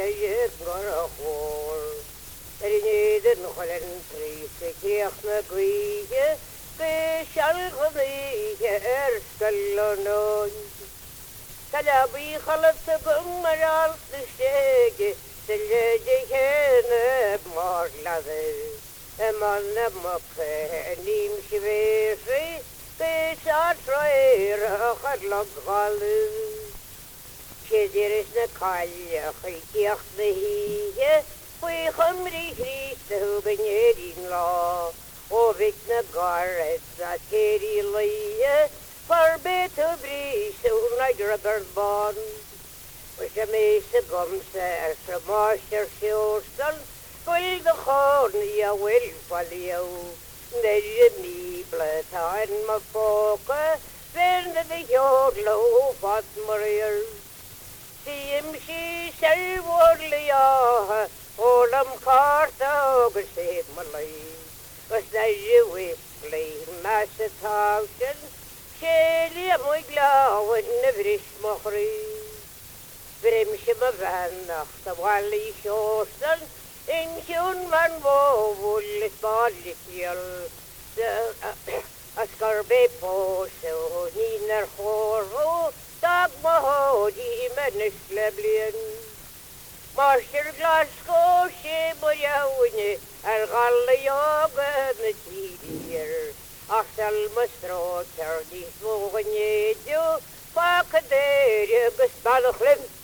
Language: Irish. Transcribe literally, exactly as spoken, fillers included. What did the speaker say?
je gorachor. Er in nog wel een trieste kreeg me goeie, speciaal goeie er skallonon. Kalabi khalat gummaral tshege, selje hene morlade. Eman mokke nim shvesi, speciaal troer khadlag galu. Kezerisne kalje khikh dehiye. We humri Christ who benerin law, o vikna garret that keri lie, for better breeze who niger bond. Which a mesa gumsa from master shilston, will the horn ya will follow you. There me blood on my poker, then the yard low fat murier. See him she shall warley. Olam carta go save my life. Was that you whistling, Master Thompson? Shelly, I'm my glow and never is mockery. Brimshim of Vanach, the Wally Shawson, in June man woe, woolly body kill. A scarbe poso, Niner Horo, Dog Mahodi, Menace Leblian. Master Glasgow, she boyawne, al gallioga the tear. Axel mustro, Charlie Swogan, you, Pacadere, Gusbalochlin.